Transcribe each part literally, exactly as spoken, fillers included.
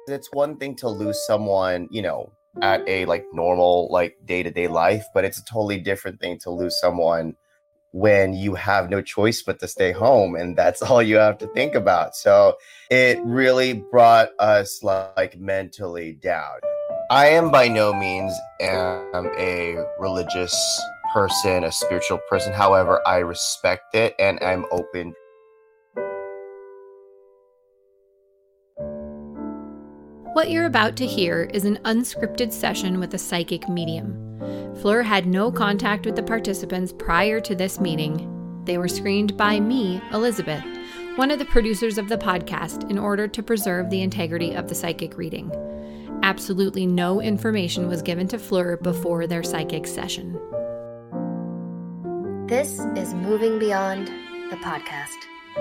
It's one thing to lose someone, you know, at a like normal, like day-to-day life, but it's a totally different thing to lose someone when you have no choice but to stay home and that's all you have to think about. So it really brought us like mentally down. I am by no means am a religious person, a spiritual person. However, I respect it and I'm open. What you're about to hear is an unscripted session with a psychic medium. Fleur had no contact with the participants prior to this meeting. They were screened by me, Elizabeth, one of the producers of the podcast, in order to preserve the integrity of the psychic reading. Absolutely no information was given to Fleur before their psychic session. This is Moving Beyond, the podcast.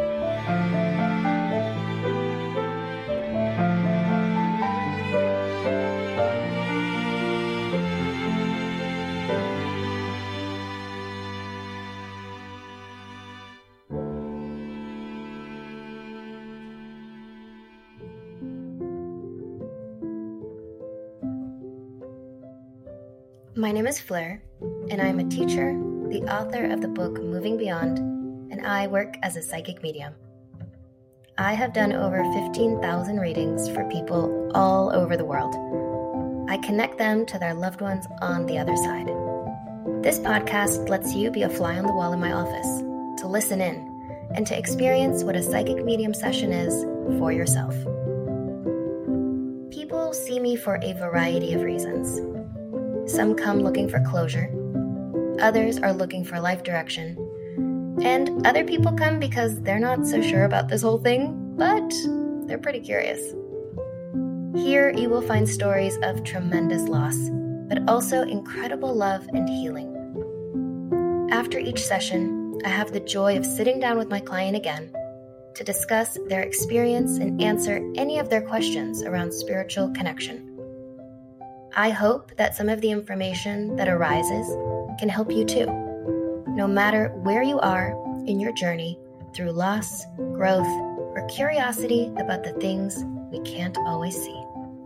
My name is Fleur, and I'm a teacher, the author of the book Moving Beyond, and I work as a psychic medium. I have done over fifteen thousand readings for people all over the world. I connect them to their loved ones on the other side. This podcast lets you be a fly on the wall in my office, to listen in, and to experience what a psychic medium session is for yourself. People see me for a variety of reasons. Some come looking for closure, others are looking for life direction, and other people come because they're not so sure about this whole thing, but they're pretty curious. Here you will find stories of tremendous loss, but also incredible love and healing. After each session, I have the joy of sitting down with my client again to discuss their experience and answer any of their questions around spiritual connection. I hope that some of the information that arises can help you too, no matter where you are in your journey through loss, growth, or curiosity about the things we can't always see.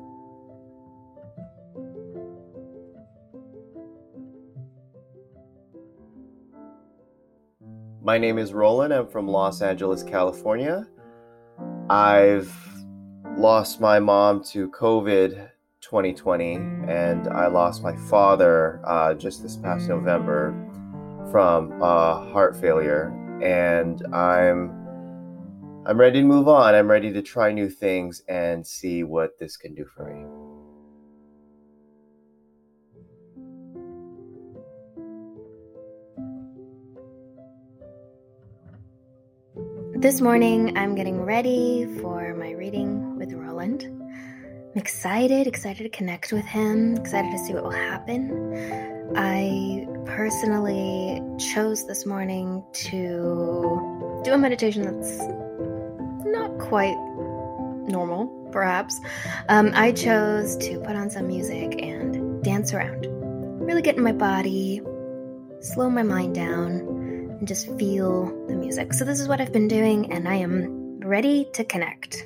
My name is Roland. I'm from Los Angeles, California. I've lost my mom to COVID twenty twenty, and I lost my father uh, just this past November from uh, heart failure. And I'm I'm ready to move on. I'm ready to try new things and see what this can do for me. This morning, I'm getting ready for my reading with Roland. I'm excited, excited to connect with him, excited to see what will happen. I personally chose this morning to do a meditation that's not quite normal, perhaps. Um, I chose to put on some music and dance around, really get in my body, slow my mind down, and just feel the music. So this is what I've been doing, and I am ready to connect.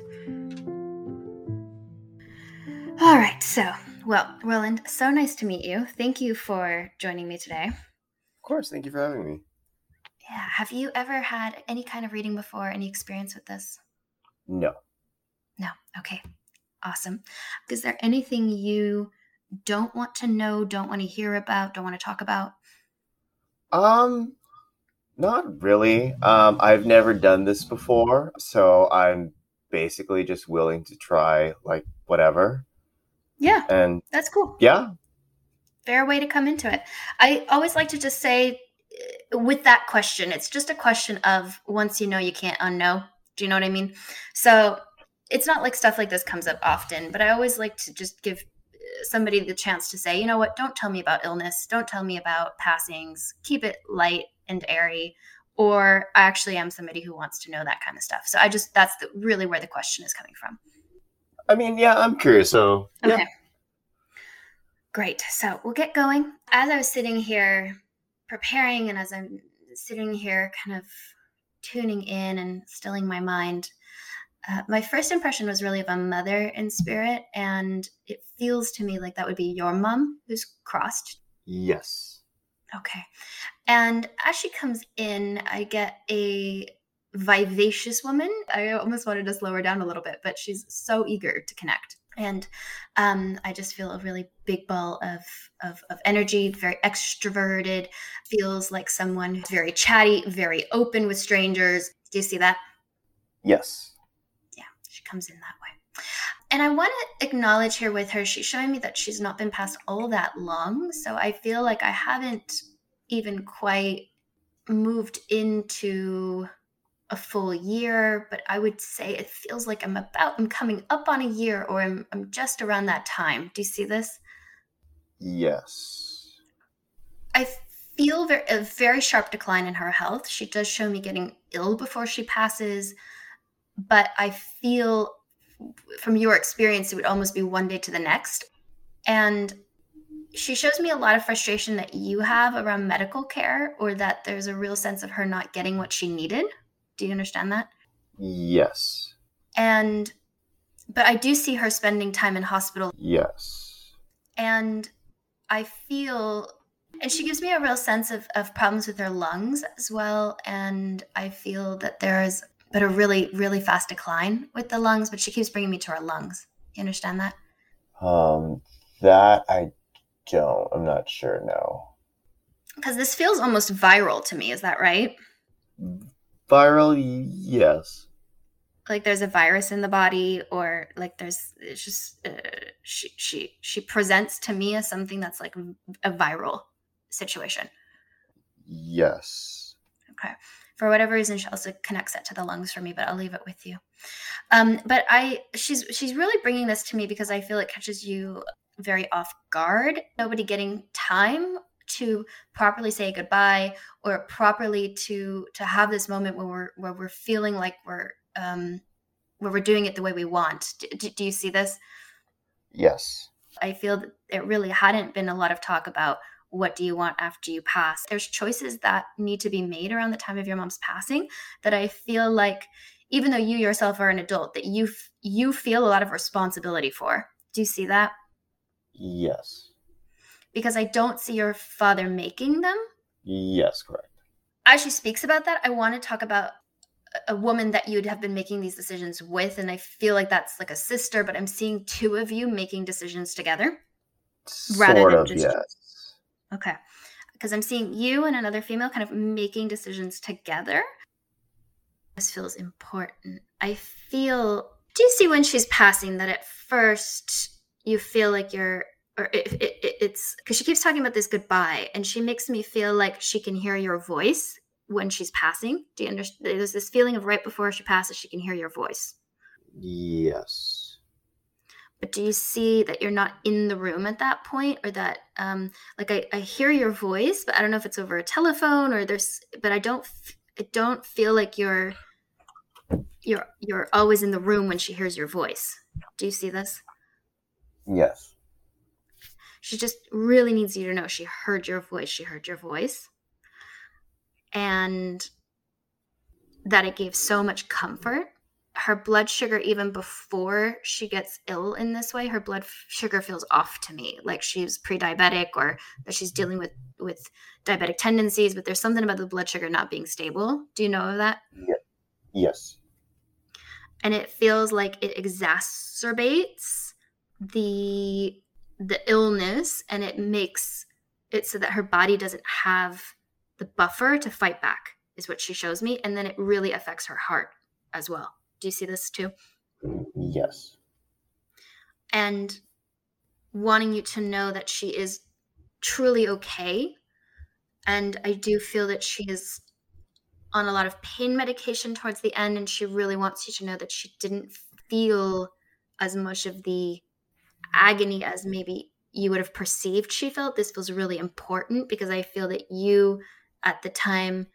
All right, so, well, Roland, so nice to meet you. Thank you for joining me today. Of course, thank you for having me. Yeah, have you ever had any kind of reading before, any experience with this? No. No, okay, awesome. Is there anything you don't want to know, don't want to hear about, don't want to talk about? Um, not really. Um, I've never done this before, so I'm basically just willing to try, like, whatever. Yeah, and that's cool. Yeah. Fair way to come into it. I always like to just say with that question, it's just a question of once you know, you can't unknow. Do you know what I mean? So it's not like stuff like this comes up often, but I always like to just give somebody the chance to say, you know what, don't tell me about illness. Don't tell me about passings. Keep it light and airy. Or I actually am somebody who wants to know that kind of stuff. So I just, that's the, really where the question is coming from. I mean, yeah, I'm curious. So, yeah. Okay. Great. So we'll get going. As I was sitting here preparing and as I'm sitting here kind of tuning in and stilling my mind, Uh, my first impression was really of a mother in spirit, and it feels to me like that would be your mom who's crossed. Yes. Okay. And as she comes in, I get a vivacious woman. I almost wanted to slow her down a little bit, but she's so eager to connect. And um, I just feel a really big ball of, of, of energy, very extroverted, feels like someone who's very chatty, very open with strangers. Do you see that? Yes. Yeah, she comes in that way. And I want to acknowledge here with her, she's showing me that she's not been past all that long. So I feel like I haven't even quite moved into a full year, but I would say it feels like I'm about, I'm coming up on a year, or I'm, I'm just around that time. Do you see this? Yes. I feel very, a very sharp decline in her health. She does show me getting ill before she passes, but I feel from your experience, it would almost be one day to the next. And she shows me a lot of frustration that you have around medical care, or that there's a real sense of her not getting what she needed. Do you understand that? Yes. And, but I do see her spending time in hospital. Yes. And I feel, and she gives me a real sense of, of problems with her lungs as well. And I feel that there's but a really, really fast decline with the lungs, but she keeps bringing me to her lungs. You understand that? Um, that I don't, I'm not sure, no. Because this feels almost viral to me. Is that right? Viral, yes. Like there's a virus in the body, or like there's, it's just, uh, she, she, she presents to me as something that's like a viral situation. Yes. Okay. For whatever reason, she also connects it to the lungs for me, but I'll leave it with you. Um, but I, she's, she's really bringing this to me because I feel it catches you very off guard. Nobody getting time to properly say goodbye, or properly to, to have this moment where we're, where we're feeling like we're, um, where we're doing it the way we want. Do, do you see this? Yes. I feel that it really hadn't been a lot of talk about what do you want after you pass. There's choices that need to be made around the time of your mom's passing that I feel like, even though you yourself are an adult, that you you feel a lot of responsibility for. Do you see that? Yes. Because I don't see your father making them. Yes, correct. As she speaks about that, I want to talk about a woman that you'd have been making these decisions with, and I feel like that's like a sister, but I'm seeing two of you making decisions together. Rather Sort than of, just yes. Okay. Because I'm seeing you and another female kind of making decisions together. This feels important. I feel, do you see when she's passing that at first you feel like you're, or it, it, it, it's, because she keeps talking about this goodbye, and she makes me feel like she can hear your voice when she's passing. Do you understand? There's this feeling of right before she passes, she can hear your voice. Yes. But do you see that you're not in the room at that point, or that, um, like I, I hear your voice, but I don't know if it's over a telephone or there's, but I don't, I don't feel like you're, you're, you're always in the room when she hears your voice. Do you see this? Yes. She just really needs you to know she heard your voice. She heard your voice. And that it gave so much comfort. Her blood sugar, even before she gets ill in this way, her blood sugar feels off to me, like she's pre-diabetic, or that she's dealing with, with diabetic tendencies, but there's something about the blood sugar not being stable. Do you know of that? Yeah. Yes. And it feels like it exacerbates the the illness, and it makes it so that her body doesn't have the buffer to fight back, is what she shows me. And then it really affects her heart as well. Do you see this too? Yes. And wanting you to know that she is truly okay. And I do feel that she is on a lot of pain medication towards the end, and she really wants you to know that she didn't feel as much of the agony as maybe you would have perceived she felt. This feels really important because I feel that you at the time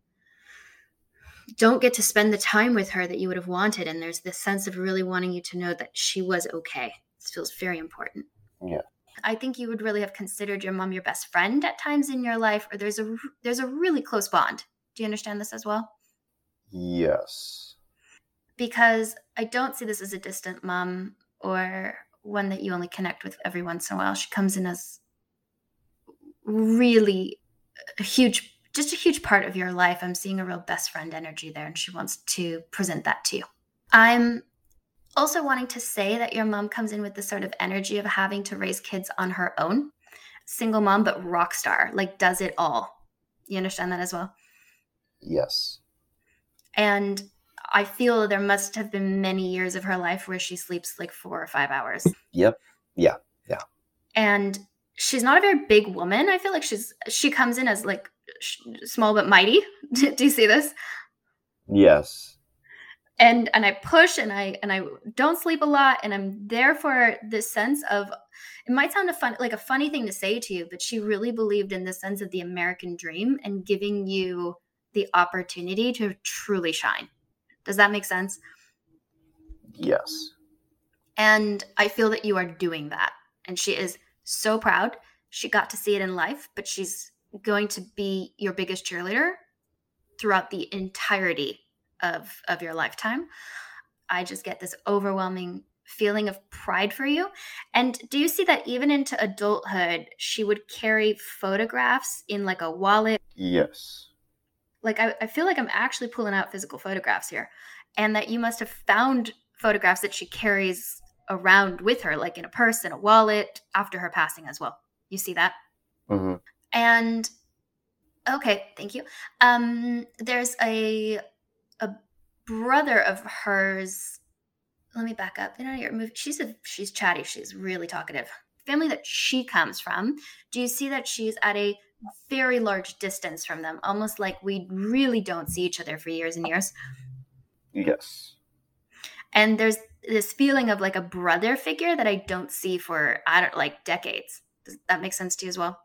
don't get to spend the time with her that you would have wanted. And there's this sense of really wanting you to know that she was okay. This feels very important. Yeah. I think you would really have considered your mom your best friend at times in your life, or there's a, there's a really close bond. Do you understand this as well? Yes. because I don't see this as a distant mom or one that you only connect with every once in a while. She comes in as really a huge, just a huge part of your life. I'm seeing a real best friend energy there, and she wants to present that to you. I'm also wanting to say that your mom comes in with this sort of energy of having to raise kids on her own. Single mom, but rock star, like does it all. You understand that as well? Yes. And I feel there must have been many years of her life where she sleeps like four or five hours. Yep. Yeah. Yeah. And she's not a very big woman. I feel like she's she comes in as like sh- small but mighty. Do you see this? Yes. And and I push and I and I don't sleep a lot, and I'm there for this sense of, it might sound a fun like a funny thing to say to you, but she really believed in the sense of the American dream and giving you the opportunity to truly shine. Does that make sense? Yes. And I feel that you are doing that. And she is so proud. She got to see it in life, but she's going to be your biggest cheerleader throughout the entirety of, of your lifetime. I just get this overwhelming feeling of pride for you. And do you see that even into adulthood, she would carry photographs in like a wallet? Yes. Like, I, I feel like I'm actually pulling out physical photographs here, and that you must have found photographs that she carries around with her, like in a purse, in a wallet, after her passing as well. You see that? Mm-hmm. And okay, thank you. Um, there's a a brother of hers. Let me back up. You know, your movie. She's a she's chatty. She's really talkative. Family that she comes from. Do you see that she's at a very large distance from them, almost like we really don't see each other for years and years? Yes. And there's this feeling of like a brother figure that I don't see for, I don't like decades. Does that make sense to you as well?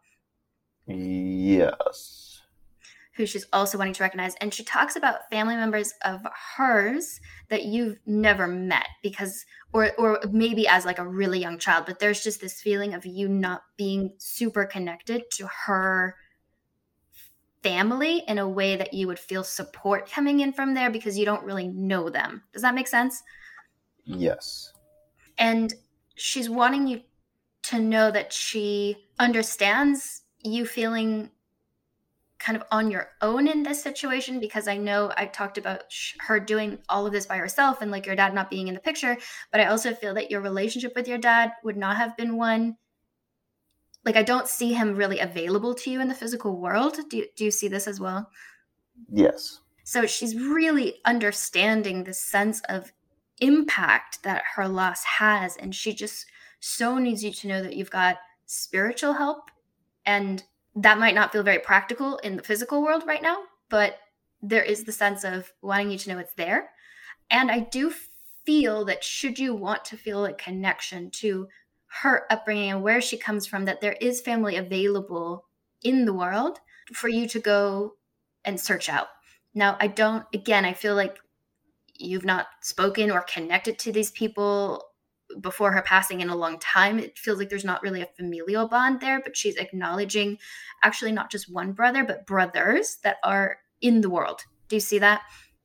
Yes. Who she's also wanting to recognize. And she talks about family members of hers that you've never met because, or or maybe as like a really young child, but there's just this feeling of you not being super connected to her family in a way that you would feel support coming in from there because you don't really know them. Does that make sense? Yes. And she's wanting you to know that she understands you feeling kind of on your own in this situation, because I know I talked about sh- her doing all of this by herself and like your dad not being in the picture, but I also feel that your relationship with your dad would not have been one, like I don't see him really available to you in the physical world. Do you, do you see this as well? Yes. So she's really understanding the sense of impact that her loss has, and she just so needs you to know that you've got spiritual help, and that might not feel very practical in the physical world right now, but there is the sense of wanting you to know it's there. And I do feel that should you want to feel a connection to her upbringing and where she comes from, that there is family available in the world for you to go and search out. Now, I don't, again, I feel like you've not spoken or connected to these people before her passing in a long time. It feels like there's not really a familial bond there, but she's acknowledging actually not just one brother, but brothers that are in the world. Do you see that?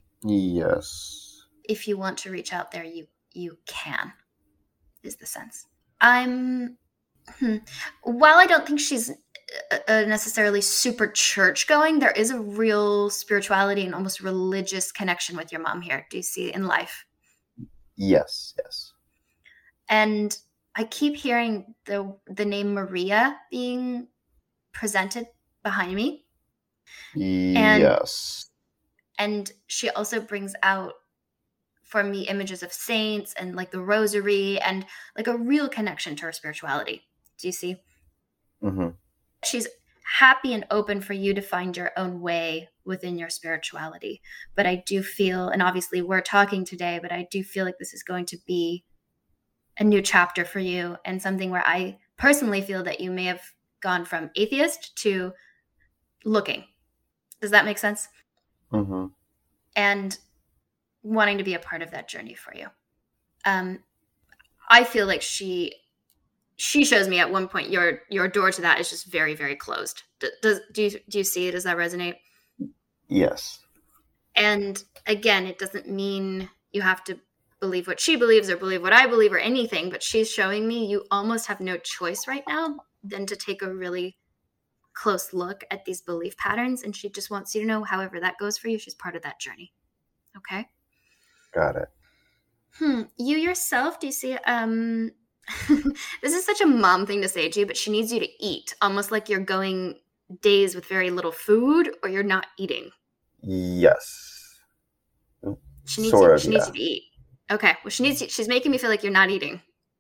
Yes. If you want to reach out there, you you can, is the sense. I'm, hmm, while I don't think she's uh, necessarily super church going, there is a real spirituality and almost religious connection with your mom here. Do you see in life? Yes, yes. And I keep hearing the the name Maria being presented behind me. And, yes. And she also brings out for me images of saints and like the rosary and like a real connection to her spirituality. Do you see? Mm-hmm. She's happy and open for you to find your own way within your spirituality. But I do feel, and obviously we're talking today, but I do feel like this is going to be a new chapter for you, and something where I personally feel that you may have gone from atheist to looking. Does that make sense? Mm-hmm. And wanting to be a part of that journey for you. Um, I feel like she she shows me at one point your your door to that is just very, very closed. D- does do you do you see it? Does that resonate? Yes. And again, it doesn't mean you have to believe what she believes or believe what I believe or anything, but she's showing me you almost have no choice right now than to take a really close look at these belief patterns. And she just wants you to know, however that goes for you, she's part of that journey. Okay? Got it. Hmm. You yourself, do you see, um, this is such a mom thing to say to you, but she needs you to eat, almost like you're going days with very little food or you're not eating. Yes. She needs, sort you, of, she yeah. needs you to eat. Okay. Well, she needs you, she's making me feel like you're not eating.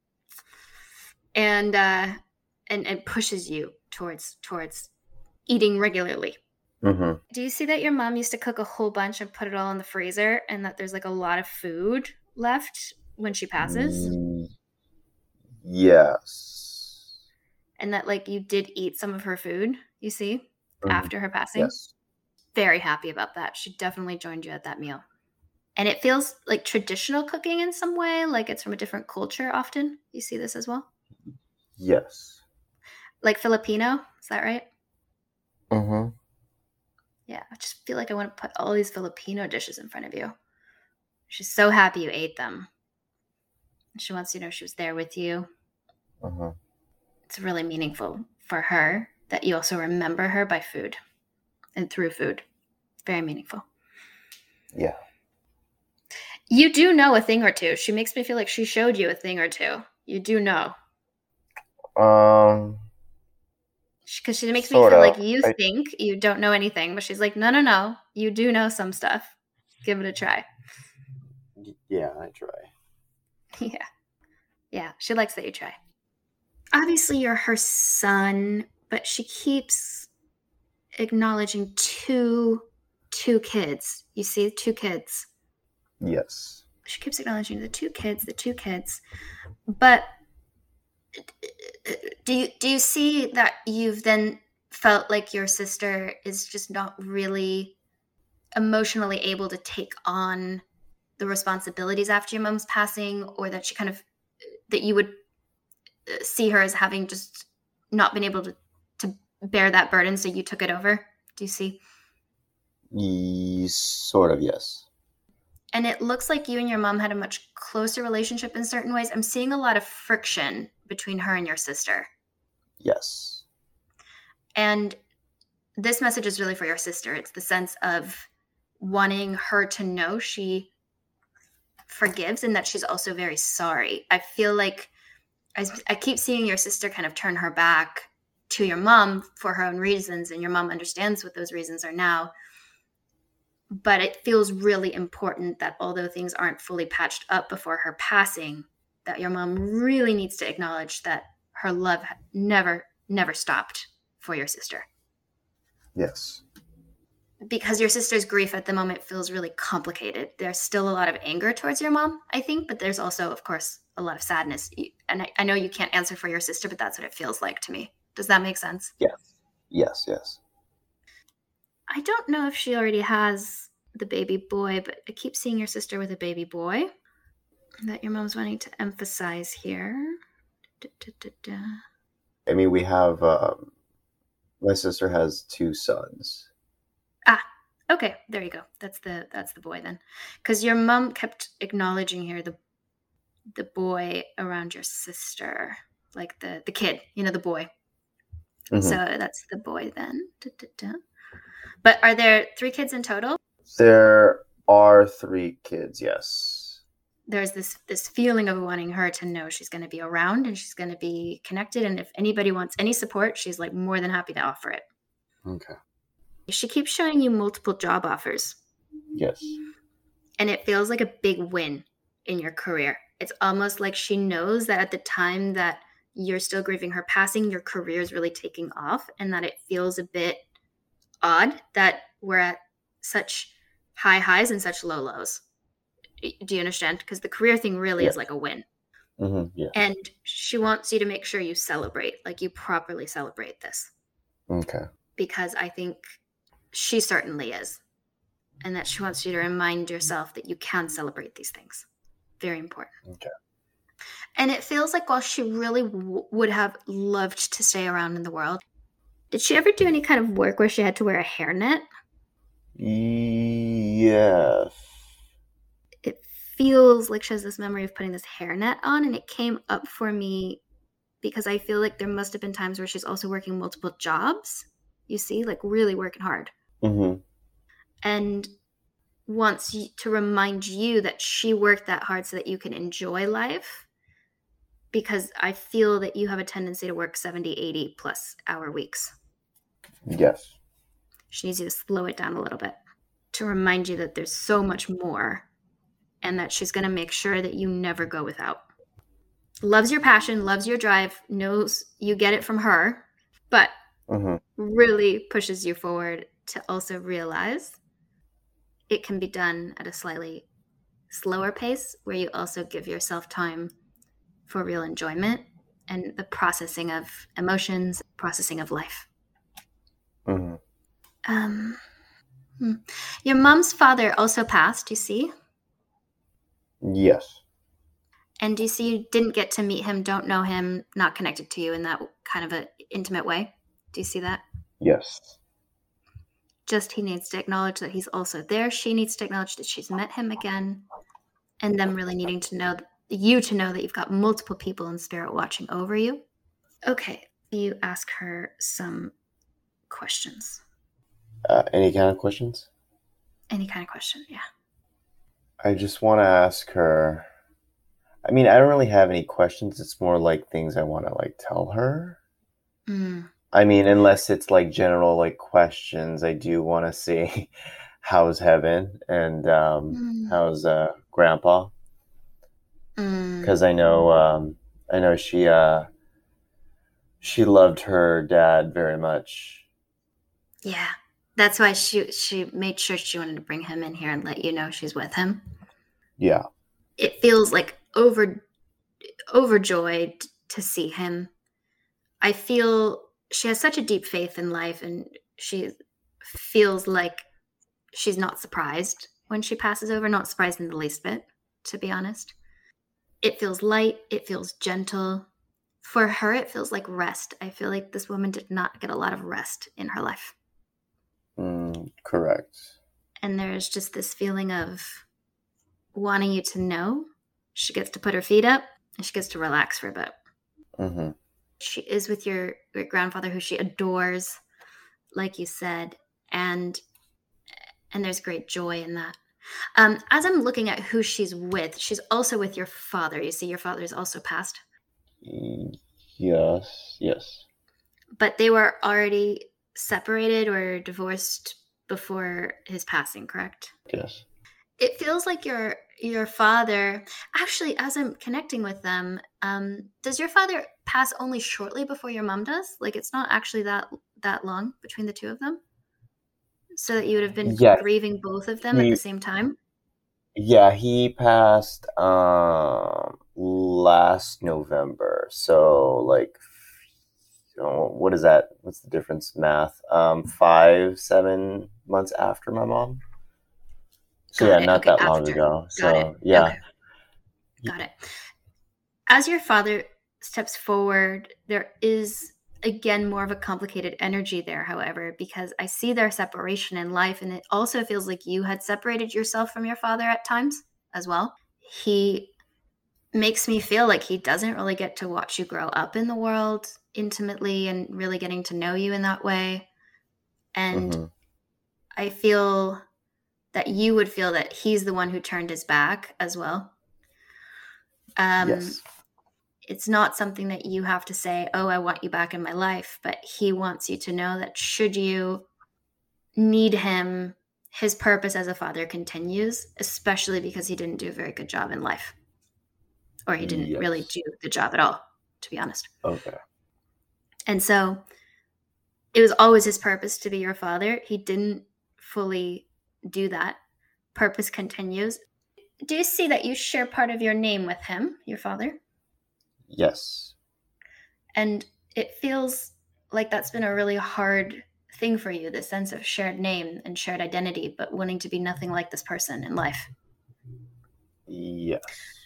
And, uh, and, and pushes you towards, towards eating regularly. Mm-hmm. Do you see that your mom used to cook a whole bunch and put it all in the freezer and that there's like a lot of food left when she passes? Mm, yes. And that like you did eat some of her food, you see, Mm-hmm. after her passing? Yes. Very happy about that. She definitely joined you at that meal. And it feels like traditional cooking in some way, like it's from a different culture often. You see this as well? Yes. Like Filipino, is that right? Mm-hmm. Yeah, I just feel like I want to put all these Filipino dishes in front of you. She's so happy you ate them. She wants you to know she was there with you. Mm-hmm. It's really meaningful for her that you also remember her by food and through food. Very meaningful. Yeah. You do know a thing or two. She makes me feel like she showed you a thing or two. You do know. Um. Because she makes me Sorta. feel like you I- think you don't know anything, but she's like, no, no, no. You do know some stuff. Give it a try. Yeah, I try. Yeah. Yeah. She likes that you try. Obviously, you're her son, but she keeps acknowledging two, two kids. You see, two kids. Yes. She keeps acknowledging the two kids, the two kids. But do you do you see that you've then felt like your sister is just not really emotionally able to take on the responsibilities after your mom's passing, or that she kind of, that you would see her as having just not been able to, to bear that burden, so you took it over? Do you see? Ye- sort of, yes. And it looks like you and your mom had a much closer relationship in certain ways. I'm seeing a lot of friction between her and your sister. Yes. And this message is really for your sister. It's the sense of wanting her to know she forgives and that she's also very sorry. I feel like I, I keep seeing your sister kind of turn her back to your mom for her own reasons, and your mom understands what those reasons are now. But it feels really important that although things aren't fully patched up before her passing, that your mom really needs to acknowledge that her love never, never stopped for your sister. Yes. Because your sister's grief at the moment feels really complicated. There's still a lot of anger towards your mom, I think, but there's also, of course, a lot of sadness. And I, I know you can't answer for your sister, but that's what it feels like to me. Does that make sense? Yes. Yes, yes. I don't know if she already has the baby boy, but I keep seeing your sister with a baby boy that your mom's wanting to emphasize here. Da, da, da, da. I mean, we have, um, my sister has two sons. Ah, okay, there you go. That's the that's the boy then. Because your mom kept acknowledging here the the boy around your sister, like the, the kid, you know, the boy. Mm-hmm. So that's the boy then. Da, da, da. But are there three kids in total? There are three kids, yes. There's this this feeling of wanting her to know she's going to be around and she's going to be connected. And if anybody wants any support, she's like more than happy to offer it. Okay. She keeps showing you multiple job offers. Yes. And it feels like a big win in your career. It's almost like she knows that at the time that you're still grieving her passing, your career is really taking off, and that it feels a bit odd that we're at such high highs and such low lows. Do you understand? Because the career thing really Yes. is like a win. Mm-hmm. Yeah. And she wants you to make sure you celebrate, like you properly celebrate this. Okay. Because I think she certainly is. And that she wants you to remind yourself that you can celebrate these things. Very important. Okay. And it feels like while she really w- would have loved to stay around in the world, did she ever do any kind of work where she had to wear a hairnet? Yes. It feels like she has this memory of putting this hairnet on, and it came up for me because I feel like there must have been times where she's also working multiple jobs, you see, like really working hard. Mm-hmm. And wants to remind you that she worked that hard so that you can enjoy life, because I feel that you have a tendency to work seventy, eighty plus hour weeks. Yes. She needs you to slow it down a little bit to remind you that there's so much more, and that she's going to make sure that you never go without. Loves your passion, loves your drive, knows you get it from her, but mm-hmm. really pushes you forward to also realize it can be done at a slightly slower pace, where you also give yourself time for real enjoyment and the processing of emotions, processing of life. Mm-hmm. Um, hmm. Your mom's father also passed, you see? Yes. And do you see you didn't get to meet him, don't know him, not connected to you in that kind of an intimate way? Do you see that? Yes. Just he needs to acknowledge that he's also there. She needs to acknowledge that she's met him again. And them really needing to know, you to know that you've got multiple people in spirit watching over you. Okay, you ask her some questions. Uh, any kind of questions? Any kind of question, yeah. I just want to ask her. I mean, I don't really have any questions. It's more like things I want to like tell her. Mm. I mean, unless it's like general like questions, I do want to see how's heaven and um, Mm. how's uh, grandpa, because Mm. I know um, I know she uh, she loved her dad very much. Yeah, that's why she she made sure she wanted to bring him in here and let you know she's with him. Yeah. It feels like over overjoyed to see him. I feel she has such a deep faith in life, and she feels like she's not surprised when she passes over, not surprised in the least bit, to be honest. It feels light. It feels gentle. For her, it feels like rest. I feel like this woman did not get a lot of rest in her life. Mm, correct. And there's just this feeling of wanting you to know she gets to put her feet up and she gets to relax for a bit. Mm-hmm. She is with your, your grandfather, who she adores, like you said, and and there's great joy in that. Um, as I'm looking at who she's with, she's also with your father. You see, your father is also passed. Yes, yes. But they were already separated or divorced before his passing, correct? Yes. It feels like your your father, actually, as I'm connecting with them, um, does your father pass only shortly before your mom does? Like, it's not actually that that long between the two of them? So that you would have been Yeah, grieving both of them he, at the same time? Yeah, he passed um, last November. So, like, you know, what is that? What's the difference? Math. Um, five, seven months after my mom. So, Got yeah, it. not Okay, that long after. ago. Got So, it. yeah. Okay. Got it. As your father steps forward, there is, again, more of a complicated energy there, however, because I see their separation in life, and it also feels like you had separated yourself from your father at times as well. He makes me feel like he doesn't really get to watch you grow up in the world intimately and really getting to know you in that way. And Mm-hmm. I feel that you would feel that he's the one who turned his back as well. Um, Yes. It's not something that you have to say, oh, I want you back in my life, but he wants you to know that should you need him, his purpose as a father continues, especially because he didn't do a very good job in life. Or he didn't Yes. really do the job at all, to be honest. Okay. And so it was always his purpose to be your father. He didn't fully do that. Purpose continues. Do you see that you share part of your name with him, your father? Yes. And it feels like that's been a really hard thing for you, this sense of shared name and shared identity, but wanting to be nothing like this person in life. Yes.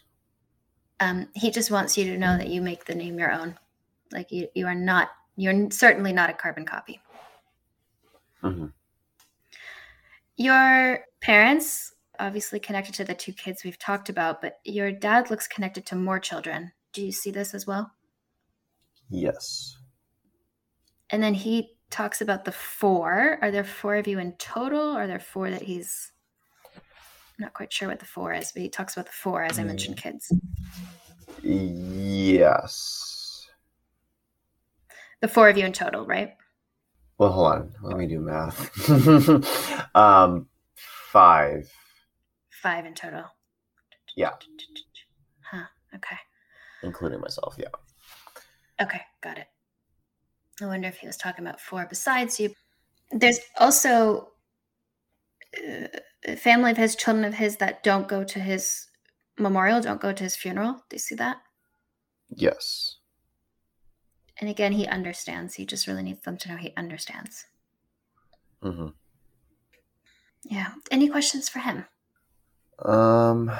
Um, he just wants you to know that you make the name your own. Like you, you are not, you're certainly not a carbon copy. Mm-hmm. Your parents obviously connected to the two kids we've talked about, but your dad looks connected to more children. Do you see this as well? Yes. And then he talks about the four. Are there four of you in total? Or are there four that he's... I'm not quite sure what the four is, but he talks about the four, as I mentioned, kids. Yes. The four of you in total, right? Well, hold on. Let me do math. um, five. Five in total. Yeah. Huh. Okay. Including myself, yeah. Okay, got it. I wonder if he was talking about four besides you. There's also uh, a family of his, children of his that don't go to his memorial, don't go to his funeral. Do you see that? Yes. And again, he understands. He just really needs them to know he understands. Mm-hmm. Yeah. Any questions for him? Um.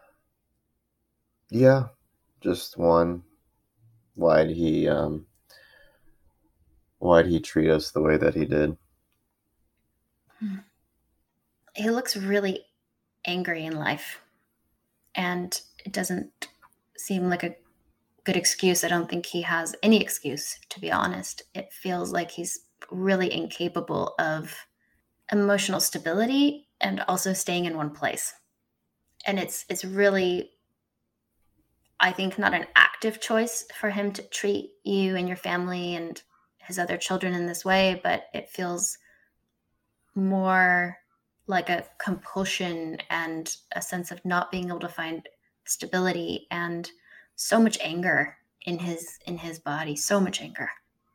Yeah, just one. Why'd he um? Why'd he treat us the way that he did? Hmm. He looks really angry in life, and it doesn't seem like a good excuse. I don't think he has any excuse, to be honest. It feels like he's really incapable of emotional stability and also staying in one place. And it's it's really, I think, not an active choice for him to treat you and your family and his other children in this way, but it feels more like a compulsion and a sense of not being able to find stability and so much anger in his in his body, so much anger.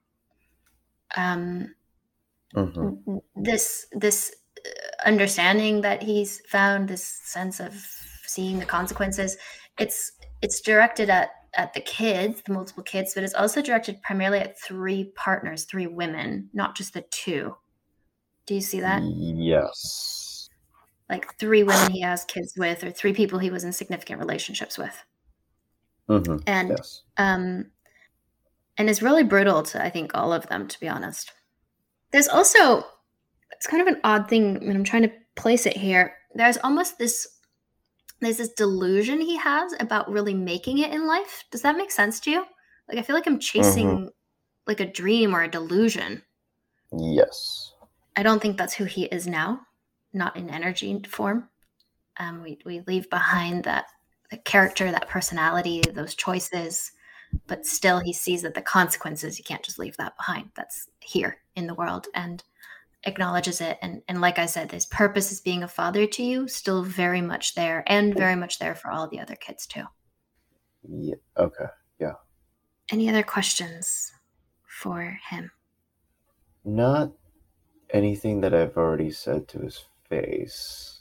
Um, mm-hmm. This this understanding that he's found, this sense of seeing the consequences, it's it's directed at at the kids, the multiple kids, but it's also directed primarily at three partners, three women, not just the two. Do you see that? Yes. Like three women he has kids with, or three people he was in significant relationships with. Mm-hmm. And yes. um, and it's really brutal to, I think, all of them, to be honest. There's also, it's kind of an odd thing when I'm trying to place it here. There's almost this, there's this delusion he has about really making it in life. Does that make sense to you? Like, I feel like I'm chasing mm-hmm. like a dream or a delusion. Yes. I don't think that's who he is now, not in energy form. Um, we, we leave behind that, that character, that personality, those choices, but still he sees that the consequences, you can't just leave that behind. That's here in the world, and acknowledges it. And, and like I said, his purpose as being a father to you, still very much there, and very much there for all the other kids too. Yeah. Okay. Yeah. Any other questions for him? Not anything that I've already said to his face.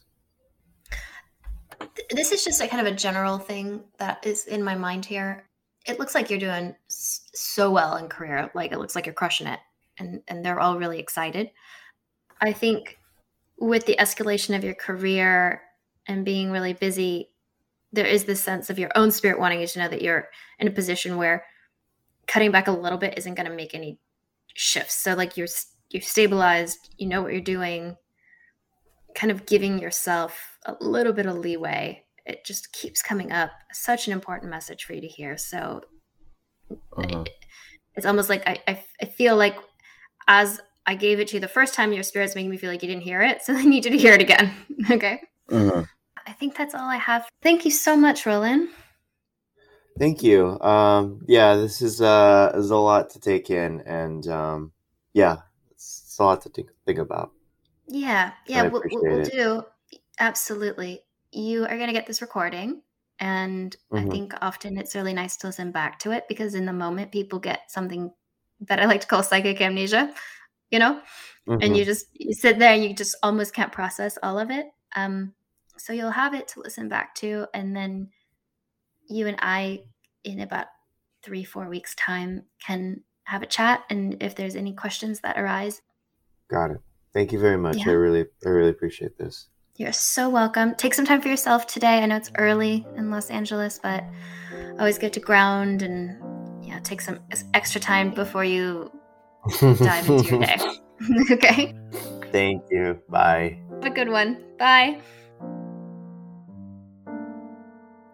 This is just a kind of a general thing that is in my mind here. It looks like you're doing so well in career. Like, it looks like you're crushing it, and, and they're all really excited. I think with the escalation of your career and being really busy, there is this sense of your own spirit wanting you to know that you're in a position where cutting back a little bit isn't going to make any shifts. So like you're, you're stabilized, you know what you're doing, kind of giving yourself a little bit of leeway. It just keeps coming up. Such an important message for you to hear. So uh-huh. it, it's almost like I, I, I feel like as I gave it to you the first time, your spirit's making me feel like you didn't hear it. So I need you to hear it again. Okay. Uh-huh. I think that's all I have. Thank you so much, Roland. Thank you. Um, yeah, this is, uh, is a lot to take in, and um, yeah, it's, it's a lot to think, think about. Yeah. Yeah. What we'll, we'll do. Absolutely. You are going to get this recording, and mm-hmm. I think often it's really nice to listen back to it, because in the moment people get something that I like to call psychic amnesia, you know, mm-hmm. and you just you sit there and you just almost can't process all of it. Um, so you'll have it to listen back to, and then you and I, in about three, four weeks time, can have a chat. And if there's any questions that arise. Got it. Thank you very much. Yeah. I really, I really appreciate this. You're so welcome. Take some time for yourself today. I know it's early in Los Angeles, but always good to ground and yeah, take some extra time before you dive into your day. Okay? Thank you. Bye. Have a good one. Bye.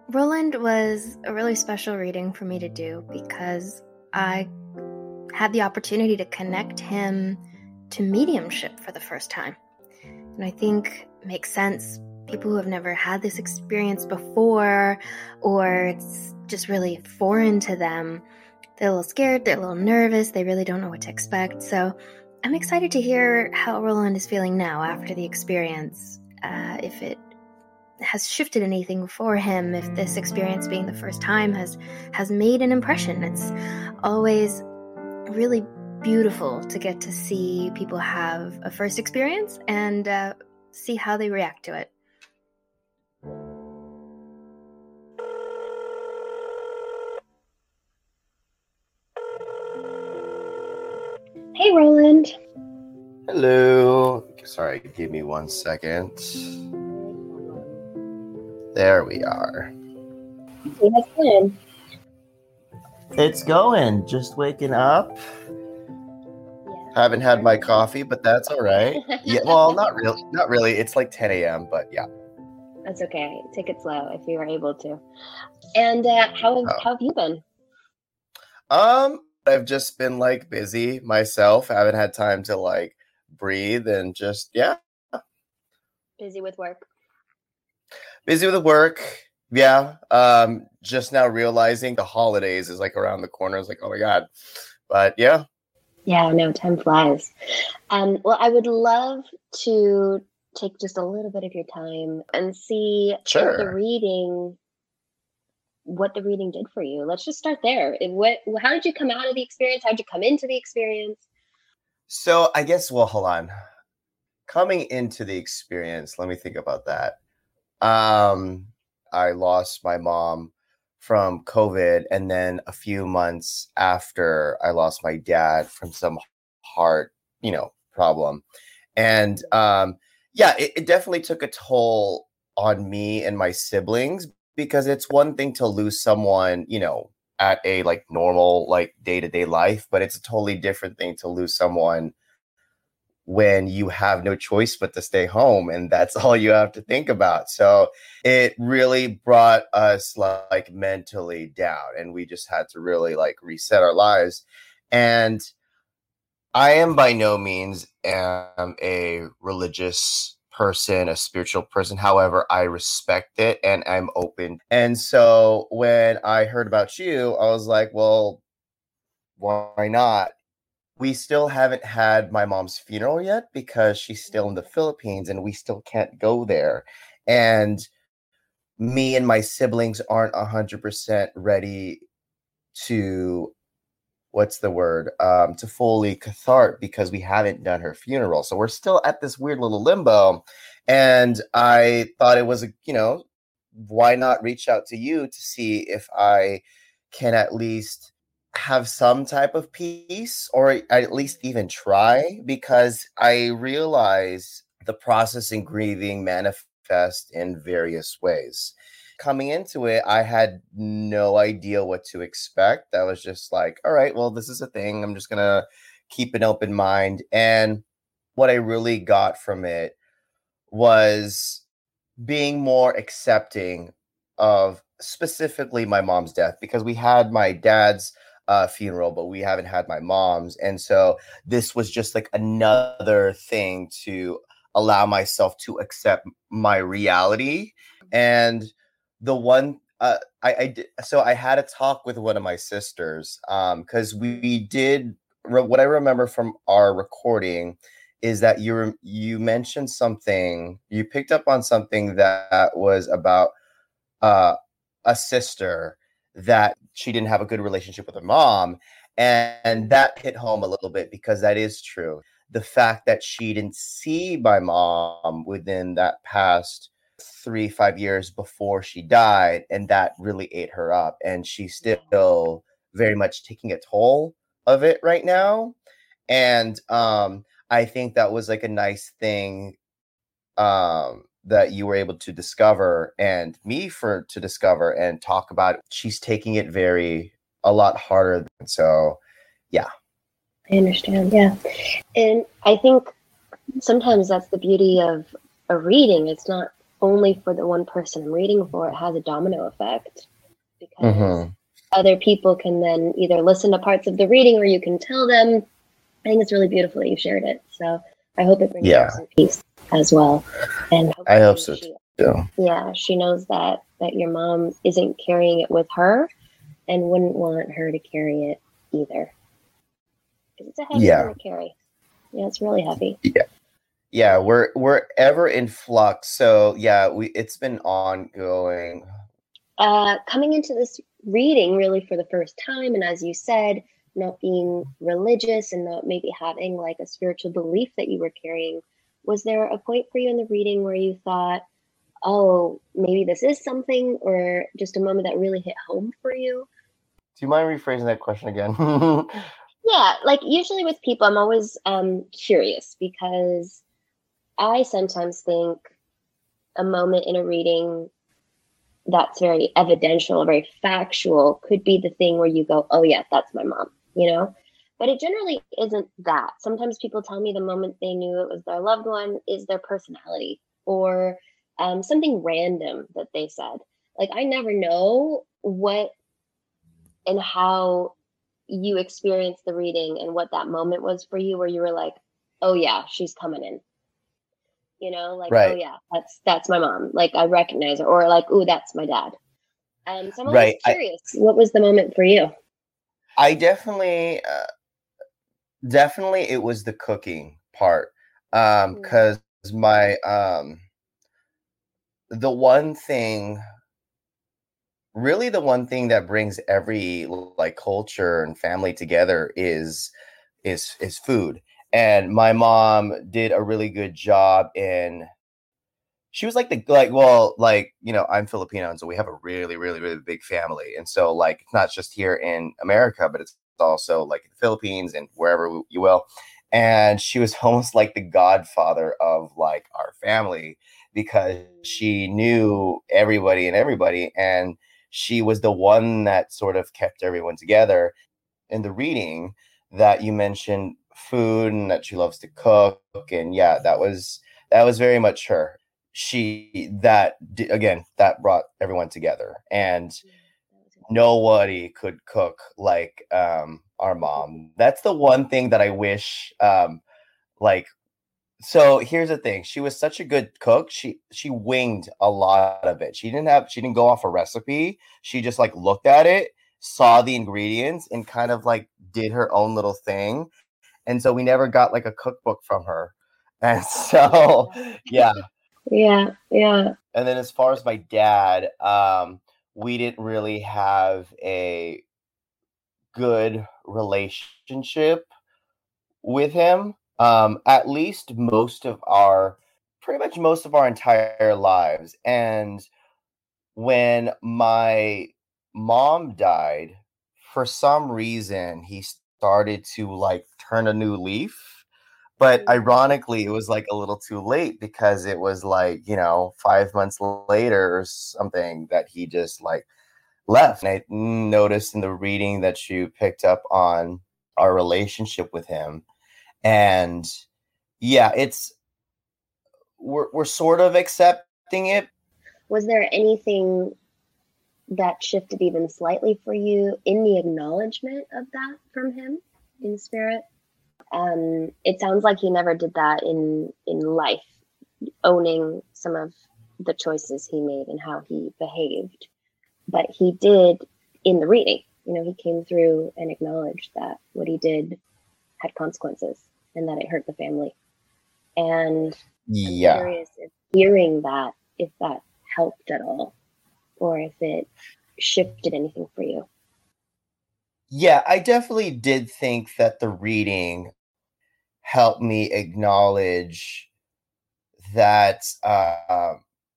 Roland was a really special reading for me to do because I had the opportunity to connect him to mediumship for the first time. And I think it makes sense. People who have never had this experience before, or it's just really foreign to them, they're a little scared, they're a little nervous, they really don't know what to expect. So I'm excited to hear how Roland is feeling now after the experience, uh, if it has shifted anything for him, if this experience being the first time has has made an impression. It's always really beautiful to get to see people have a first experience and uh, see how they react to it. Hey, Roland. Hello. Sorry, give me one second. There we are. Hey, how's it going? It's going. Just waking up. Yeah. Haven't had my coffee, but that's all right. Yeah, well, not really. Not really. It's like ten a.m., but yeah. That's okay. Take it slow if you are able to. And uh, how have Oh. how have you been? Um, I've just been like busy myself. I haven't had time to like breathe and just yeah, Busy with work. busy with the work. Yeah. Um, just now realizing the holidays is like around the corner. I was like, oh my God. But yeah. Yeah, no, time flies. Um, well, I would love to take just a little bit of your time and see if the Sure. reading, what the reading did for you. Let's just start there. It- What, how did you come out of the experience? How did you come into the experience? So I guess well, hold on. Coming into the experience, let me think about that. Um, I lost my mom from COVID, and then a few months after, I lost my dad from some heart, you know, problem. And um, yeah, it, it definitely took a toll on me and my siblings because it's one thing to lose someone, you know, at a like normal like day-to-day life, but it's a totally different thing to lose someone when you have no choice but to stay home and that's all you have to think about. So it really brought us like mentally down and we just had to really like reset our lives. And I am by no means am a religious person, a spiritual person. However, I respect it and I'm open. And so when I heard about you, I was like, well, why not? We still haven't had my mom's funeral yet because she's still in the Philippines and we still can't go there. And me and my siblings aren't one hundred percent ready to, what's the word, um, to fully cathart because we haven't done her funeral. So we're still at this weird little limbo. And I thought it was, a, you know, why not reach out to you to see if I can at least have some type of peace or at least even try, because I realize the process in grieving manifests in various ways. Coming into it, I had no idea what to expect. I was just like, all right, well, this is a thing. I'm just going to keep an open mind. And what I really got from it was being more accepting of specifically my mom's death, because we had my dad's uh, funeral, but we haven't had my mom's. And so this was just like another thing to allow myself to accept my reality. And the one, uh, I, I did, so I had a talk with one of my sisters um, because we, we did, re- what I remember from our recording is that you were, you mentioned something, you picked up on something that was about uh, a sister that she didn't have a good relationship with her mom. And that hit home a little bit because that is true. The fact that she didn't see my mom within that past three, five years before she died, and that really ate her up. And she's still very much taking a toll of it right now. And um, I think that was like a nice thing um, that you were able to discover and me for to discover and talk about. She's taking it very a lot harder. Than, so yeah. I understand, yeah. And I think sometimes that's the beauty of a reading. It's not only for the one person I'm reading for, it has a domino effect, because Mm-hmm. other people can then either listen to parts of the reading or you can tell them. I think it's really beautiful that you shared it. So I hope it brings Yeah. her some peace as well. And I hope so she, too. yeah, she knows that, that your mom isn't carrying it with her and wouldn't want her to carry it either. Because it's a heavy Yeah. thing to carry. Yeah, it's really heavy. Yeah. Yeah, we're we're ever in flux. So yeah, we it's been ongoing. Uh, coming into this reading really for the first time, and as you said, not being religious and not maybe having like a spiritual belief that you were carrying, was there a point for you in the reading where you thought, oh, maybe this is something, or just a moment that really hit home for you? Do you mind rephrasing that question again? Yeah, like usually with people, I'm always um, curious, because I sometimes think a moment in a reading that's very evidential, very factual, could be the thing where you go, oh yeah, that's my mom, you know? But it generally isn't that. Sometimes people tell me the moment they knew it was their loved one is their personality, or um, something random that they said. Like, I never know what and how you experienced the reading and what that moment was for you, where you were like, oh yeah, she's coming in. You know, like, Right. oh yeah, that's that's my mom. Like, I recognize her, or like, ooh, that's my dad. Um, so I'm always Right. I, curious, what was the moment for you? I definitely, uh, definitely, it was the cooking part. Um, because my um, the one thing, really, the one thing that brings every like culture and family together is is is food. And my mom did a really good job in. She was like the like well like you know I'm Filipino, and so we have a really really really big family, and so like it's not just here in America, but it's also like in the Philippines and wherever you will. And she was almost like the godfather of like our family, because she knew everybody and everybody, and she was the one that sort of kept everyone together. In the reading that you mentioned food and that she loves to cook, and yeah, that was that was very much her. She that again that brought everyone together, and nobody could cook like um our mom. That's the one thing that I wish um like so here's the thing, she was such a good cook. She she winged a lot of it. She didn't have she didn't go off a recipe. She just like looked at it, saw the ingredients, and kind of like did her own little thing. And so we never got like a cookbook from her. And so yeah. Yeah, yeah. And then as far as my dad, um, we didn't really have a good relationship with him. Um, at least most of our, pretty much most of our entire lives. And when my mom died, for some reason, he started to like turn a new leaf. But ironically, it was like a little too late, because it was like, you know, five months later or something that he just like left. And I noticed in the reading that you picked up on our relationship with him. And yeah, it's we're we're sort of accepting it. Was there anything that shifted even slightly for you in the acknowledgement of that from him in spirit? Um, it sounds like he never did that in in life, owning some of the choices he made and how he behaved. But he did in the reading. You know, he came through and acknowledged that what he did had consequences and that it hurt the family. And Yeah. I'm curious if hearing that, if that helped at all, or if it shifted anything for you. Yeah, I definitely did think that the reading helped me acknowledge that uh,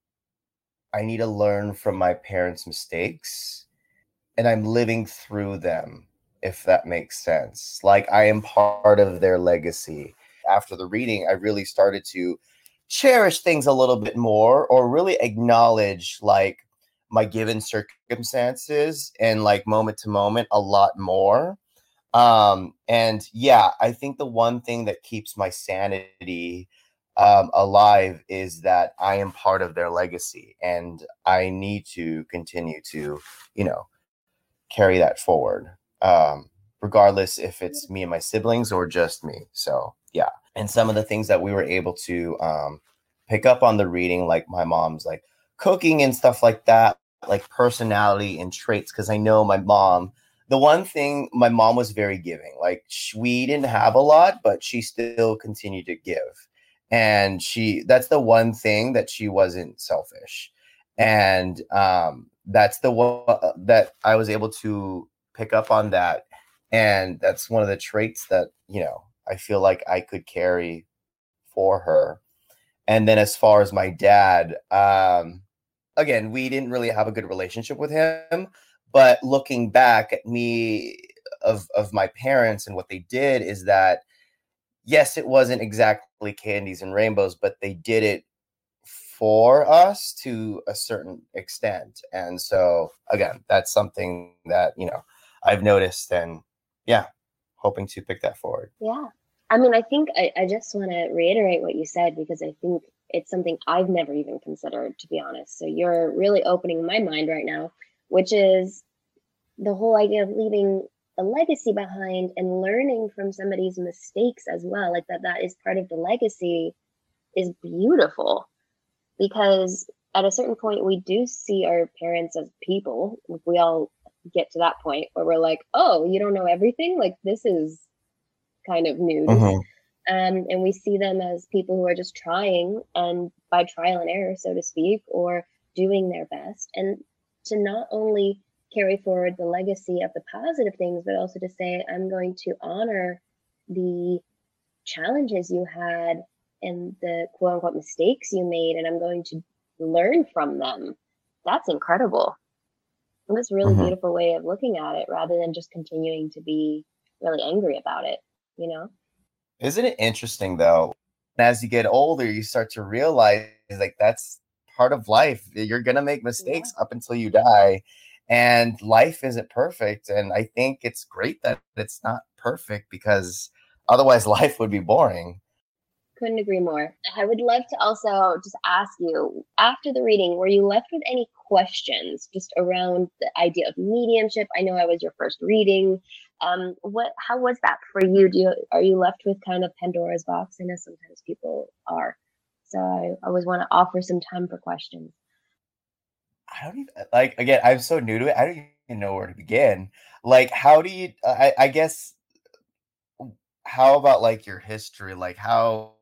I need to learn from my parents' mistakes, and I'm living through them, if that makes sense. Like, I am part of their legacy. After the reading, I really started to cherish things a little bit more, or really acknowledge like my given circumstances and like moment to moment a lot more. Um, and yeah, I think the one thing that keeps my sanity um, alive is that I am part of their legacy, and I need to continue to, you know, carry that forward, um, regardless if it's me and my siblings or just me. So yeah. And some of the things that we were able to um, pick up on the reading, like my mom's like cooking and stuff like that, like personality and traits. Because I know my mom, the one thing, my mom was very giving. Like sh- we didn't have a lot, but she still continued to give. And she, that's the one thing that she wasn't selfish. And um, that's the one that I was able to pick up on that. And that's one of the traits that, you know, I feel like I could carry for her. And then as far as my dad, um, again, we didn't really have a good relationship with him. But looking back at me of of my parents and what they did is that, yes, it wasn't exactly candies and rainbows, but they did it for us to a certain extent. And so again, that's something that, you know, I've noticed, and yeah, hoping to pick that forward. Yeah. I mean, I think I, I just want to reiterate what you said, because I think it's something I've never even considered, to be honest. So you're really opening my mind right now, which is the whole idea of leaving a legacy behind and learning from somebody's mistakes as well. Like that, that is part of the legacy is beautiful, because at a certain point, we do see our parents as people. We all get to that point where we're like, oh, you don't know everything? Like, this is kind of news. Mhm. Um, and we see them as people who are just trying, and by trial and error, so to speak, or doing their best. And to not only carry forward the legacy of the positive things, but also to say, I'm going to honor the challenges you had and the quote unquote mistakes you made, and I'm going to learn from them. That's incredible. And that's a really Mhm. beautiful way of looking at it, rather than just continuing to be really angry about it, you know? Isn't it interesting though? As you get older, you start to realize like that's part of life. You're gonna make Yeah. mistakes up until you die, and life isn't perfect. And I think it's great that it's not perfect, because otherwise life would be boring. Couldn't agree more. I would love to also just ask you, after the reading, were you left with any questions just around the idea of mediumship? I know I was your first reading. Um, what, how was that for you? Do you, are you left with kind of Pandora's box? I know sometimes people are. So I always want to offer some time for questions. I don't even like again, I'm so new to it. I don't even know where to begin. Like, how do you I, I guess how about like your history? Like how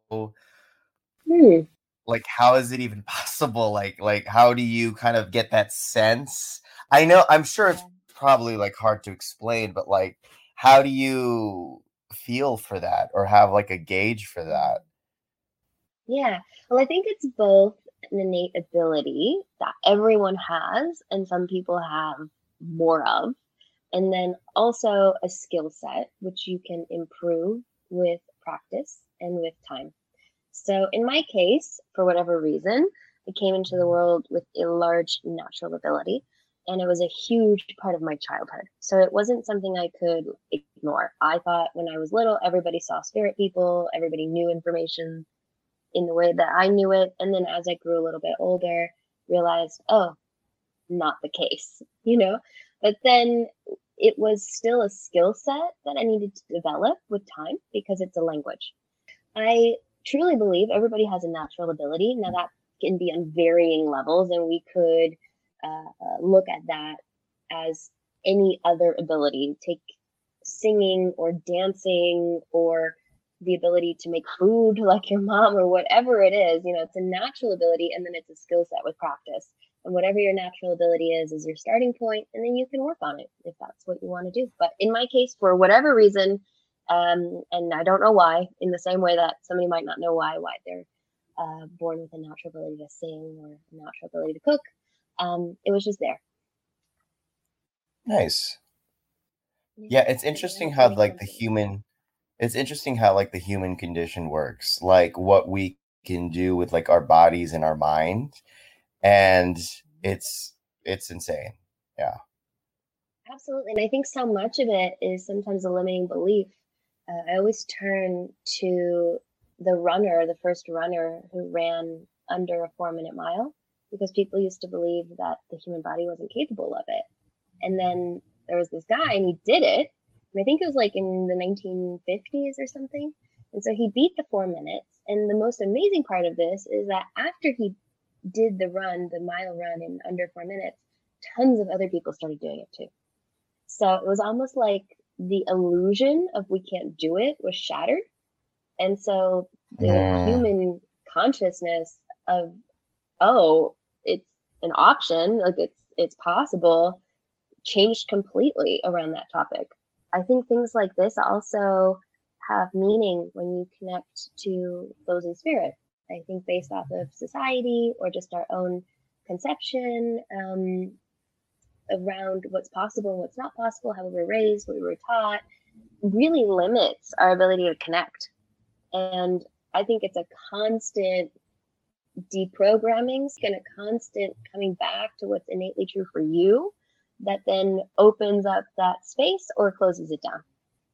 Hmm. like how is it even possible? Like like how do you kind of get that sense? I know I'm sure it's probably like hard to explain, but like how do you feel for that or have like a gauge for that? Yeah. Well, I think it's both an innate ability that everyone has, and some people have more of, and then also a skill set which you can improve with practice and with time. So, in my case, for whatever reason, I came into the world with a large natural ability, and it was a huge part of my childhood. So, it wasn't something I could ignore. I thought when I was little, everybody saw spirit people, everybody knew information in the way that I knew it. And then as I grew a little bit older, realized, oh, not the case, you know? But then it was still a skill set that I needed to develop with time, because it's a language. I truly believe everybody has a natural ability. Now, that can be on varying levels, and we could uh, uh, look at that as any other ability. Take singing or dancing, or the ability to make food like your mom, or whatever it is. You know, it's a natural ability, and then it's a skill set with practice. And whatever your natural ability is, is your starting point, and then you can work on it if that's what you want to do. But in my case, for whatever reason, um, and I don't know why, in the same way that somebody might not know why, why they're uh, born with a natural ability to sing or a natural ability to cook. Um, it was just there. Nice. Yeah, Yeah, it's so I interesting hope that how makes like the sense. human it's interesting how like the human condition works. Like what we can do with like our bodies and our mind, and it's it's insane. Yeah. Absolutely. And I think so much of it is sometimes a limiting belief. Uh, I always turn to the runner, the first runner who ran under a four minute mile, because people used to believe that the human body wasn't capable of it. And then there was this guy and he did it. And I think it was like in the nineteen fifties or something. And so he beat the four minutes. And the most amazing part of this is that after he did the run, the mile run in under four minutes, tons of other people started doing it too. So it was almost like the illusion of we can't do it was shattered. And so the Mm. human consciousness of, oh, it's an option, like it's it's possible, changed completely around that topic. I think things like this also have meaning when you connect to those in spirit. I think based off of society or just our own conception um, around what's possible and what's not possible, how we were raised, what we were taught, really limits our ability to connect. And I think it's a constant deprogramming and a constant coming back to what's innately true for you that then opens up that space or closes it down.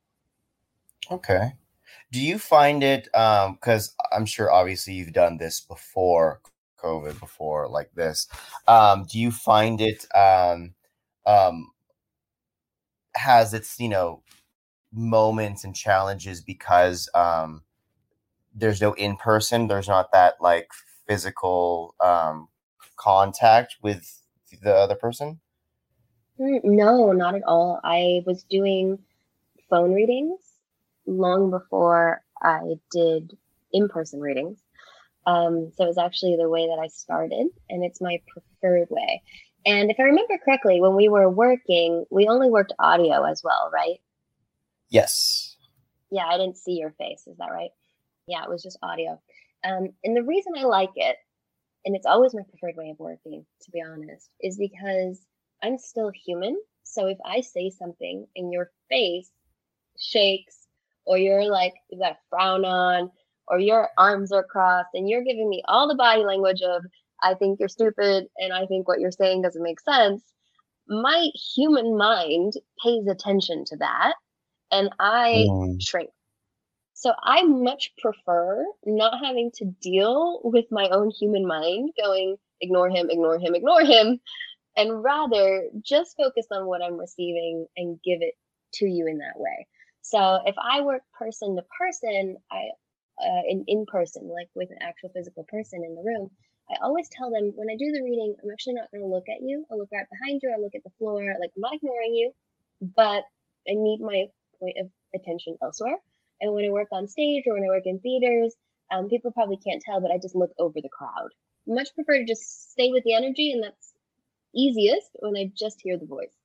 Okay. Do you find it, um, because I'm sure obviously you've done this before COVID, before like this. Um, do you find it um, um, has its, you know, moments and challenges because um, there's no in-person, there's not that like physical um, contact with the other person? No, not at all. I was doing phone readings long before I did in-person readings. Um, so it was actually the way that I started, and it's my preferred way. And if I remember correctly, when we were working, we only worked audio as well, right? Yes. Yeah, I didn't see your face. Is that right? Yeah, it was just audio. Um, and the reason I like it, and it's always my preferred way of working, to be honest, is because I'm still human. So if I say something and your face shakes, or you're like, you've got a frown on, or your arms are crossed, and you're giving me all the body language of, I think you're stupid, and I think what you're saying doesn't make sense, my human mind pays attention to that, and I Mm. shrink. So I much prefer not having to deal with my own human mind going, ignore him, ignore him, ignore him, and rather just focus on what I'm receiving and give it to you in that way. So if I work person to person, I uh, in in person, like with an actual physical person in the room, I always tell them when I do the reading, I'm actually not going to look at you. I'll look right behind you. I'll look at the floor. Like I'm not ignoring you, but I need my point of attention elsewhere. And when I work on stage or when I work in theaters, um, people probably can't tell, but I just look over the crowd. Much prefer to just stay with the energy, and that's easiest when I just hear the voice.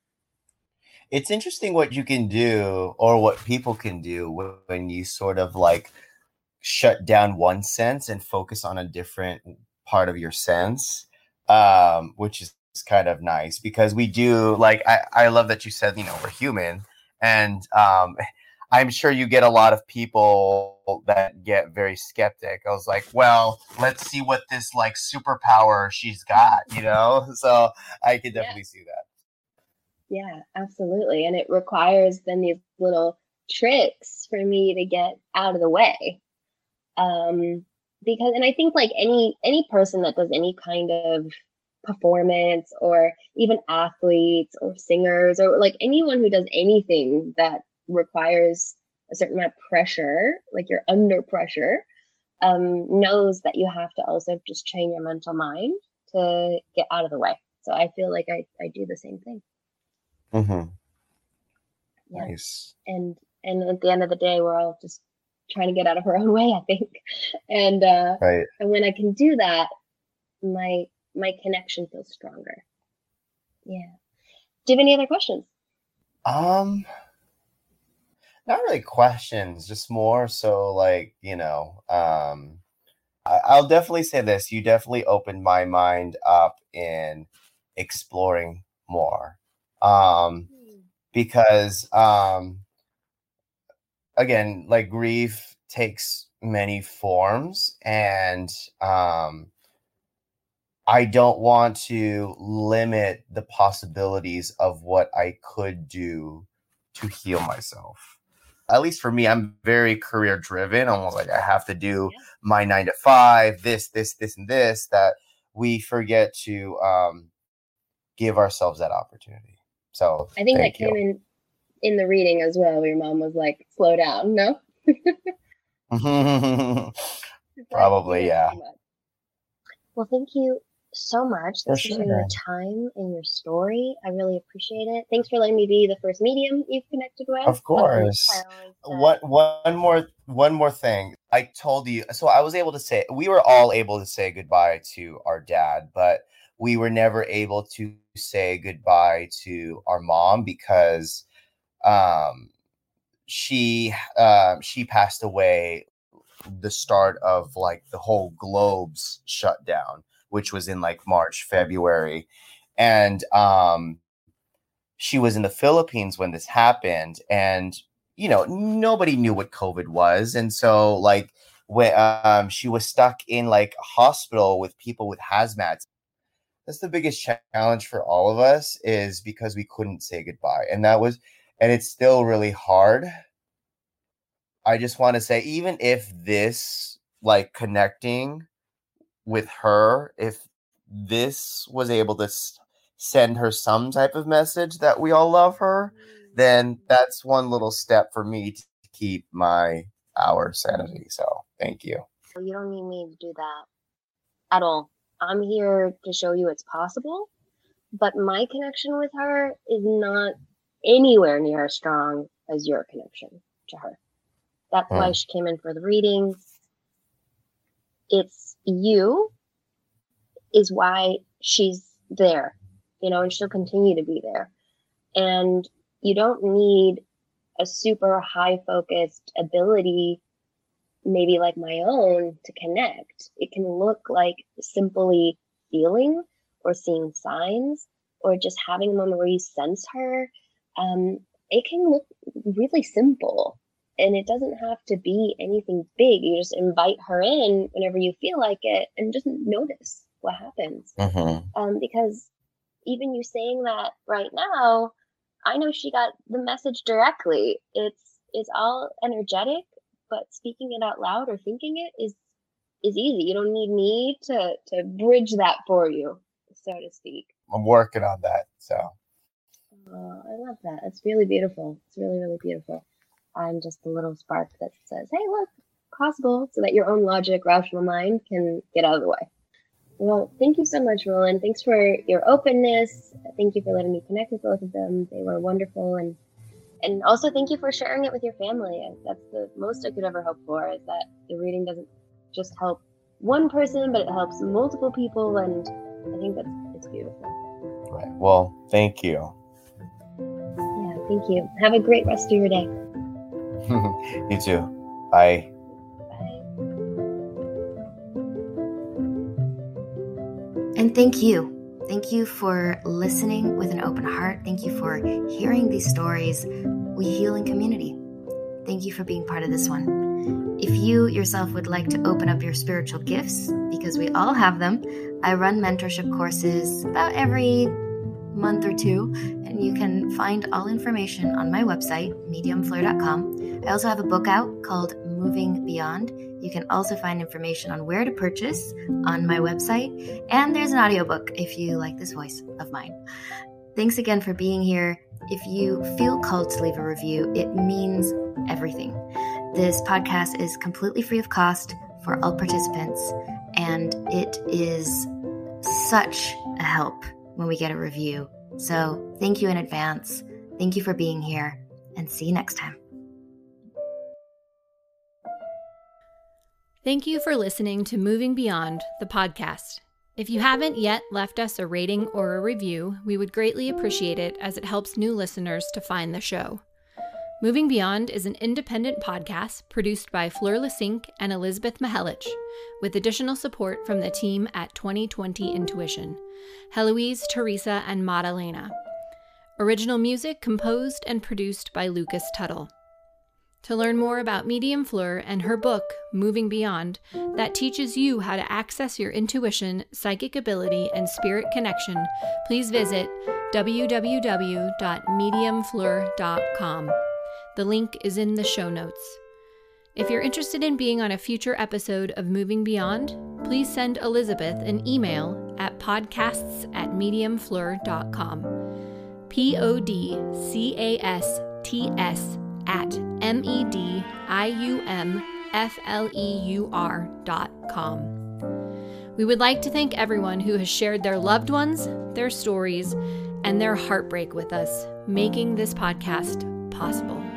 It's interesting what you can do or what people can do when you sort of like shut down one sense and focus on a different part of your sense, um, which is kind of nice because we do like, I, I love that you said, you know, we're human, and um, I'm sure you get a lot of people that get very skeptic. I was like, well, let's see what this like superpower she's got, you know? So I could definitely Yeah. see that. Yeah, absolutely. And it requires then these little tricks for me to get out of the way. Um, because, and I think like any, any person that does any kind of performance, or even athletes or singers, or like anyone who does anything that requires a certain amount of pressure, like you're under pressure, um, knows that you have to also just train your mental mind to get out of the way. So I feel like I, I do the same thing. Mm-hmm. Yeah. Nice. And and at the end of the day, we're all just trying to get out of our own way, I think. And uh, Right. and when I can do that, my my connection feels stronger. Yeah. Do you have any other questions? Um, not really questions, just more so like, you know, um, I, I'll definitely say this. You definitely opened my mind up in exploring more. Um, because um, again, like grief takes many forms, and um, I don't want to limit the possibilities of what I could do to heal myself. at least for me, I'm very career driven. Almost like I have to do yeah. my nine to five, this, this, this, and this, that we forget to um, give ourselves that opportunity. So I think that you. came in in the reading as well. Your mom was like, slow down. No? Probably, yeah. Well, thank you so much. Thanks for sure. sharing your time and your story. I really appreciate it. Thanks for letting me be the first medium you've connected with. Of course. One, one more, one more thing. I told you, so I was able to say, we were all able to say goodbye to our dad, but we were never able to say goodbye to our mom because um, she uh, she passed away the start of like the whole globe's shutdown, which was in like March, February. And um, she was in the Philippines when this happened. And, you know, nobody knew what COVID was. And so like when um, she was stuck in like a hospital with people with hazmats. That's the biggest challenge for all of us, is because we couldn't say goodbye. And that was, and it's still really hard. I just want to say, even if this, like connecting with her, if this was able to s- send her some type of message that we all love her, then that's one little step for me to keep my, our sanity. So thank you. You don't need me to do that at all. I'm here to show you it's possible, but my connection with her is not anywhere near as strong as your connection to her. That's mm. why she came in for the reading. It's you is why she's there, you know, and she'll continue to be there. And you don't need a super high focused ability, maybe like my own, to connect. It can look like simply feeling or seeing signs or just having a moment where you sense her. Um, it can look really simple, and it doesn't have to be anything big. You just invite her in whenever you feel like it and just notice what happens. Mm-hmm. Um, because even you saying that right now, I know she got the message directly. It's it's all energetic, but speaking it out loud or thinking it is is easy. You don't need me to to bridge that for you, so to speak. I'm working on that. So oh, I love that. It's really beautiful. It's really, really beautiful. I'm just a little spark that says, hey, look, possible, so that your own logic, rational mind can get out of the way. Well, thank you so much, Roland. Thanks for your openness. Thank you for letting me connect with both of them. They were wonderful. And and also thank you for sharing it with your family. That's the most I could ever hope for, is that the reading doesn't just help one person, but it helps multiple people. And I think that's it's beautiful. Right. Well, thank you. Yeah, thank you. Have a great rest of your day. You too. Bye. Bye. And thank you. Thank you for listening with an open heart. Thank you for hearing these stories. We heal in community. Thank you for being part of this one. If you yourself would like to open up your spiritual gifts, because we all have them, I run mentorship courses about every month or two, and you can find all information on my website, medium fleur dot com. I also have a book out called Moving Beyond. You can also find information on where to purchase on my website, and there's an audiobook if you like this voice of mine. Thanks again for being here. If you feel called to leave a review, it means everything. This podcast is completely free of cost for all participants, and it is such a help when we get a review. So thank you in advance. Thank you for being here, and see you next time. Thank you for listening to Moving Beyond, the podcast. If you haven't yet left us a rating or a review, we would greatly appreciate it, as it helps new listeners to find the show. Moving Beyond is an independent podcast produced by Fleur Lesink and Elizabeth Mihelich, with additional support from the team at twenty twenty Intuition, Heloise, Teresa, and Madalena. Original music composed and produced by Lucas Tuttle. To learn more about Medium Fleur and her book, Moving Beyond, that teaches you how to access your intuition, psychic ability, and spirit connection, please visit w w w dot medium fleur dot com. The link is in the show notes. If you're interested in being on a future episode of Moving Beyond, please send Elizabeth an email at podcasts at medium fleur dot com. P O D C A S T S at M E D I U M F L E U R dot com. We would like to thank everyone who has shared their loved ones, their stories, and their heartbreak with us, making this podcast possible.